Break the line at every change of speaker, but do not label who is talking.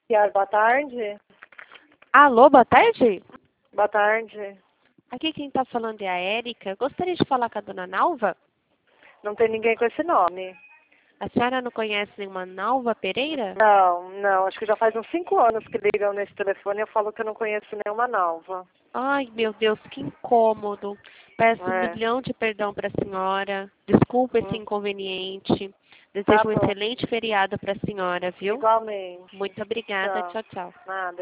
Boa tarde.
Alô, boa tarde?
Boa tarde.
Aqui quem está falando é a Érica. Gostaria de falar com a dona Nalva?
Não tem ninguém com esse nome.
A senhora não conhece nenhuma Nalva Pereira?
Não. Acho que já faz uns 5 anos que ligam nesse telefone e eu falo que eu não conheço nenhuma nova.
Ai, meu Deus, que incômodo. Peço um
É.
milhão de perdão para a senhora. Desculpa esse
Hum.
inconveniente.
Tá
Desejo um
bom.
excelente feriado para a senhora, viu?
Igualmente.
Muito obrigada.
Tchau.
Tchau, tchau.
Nada.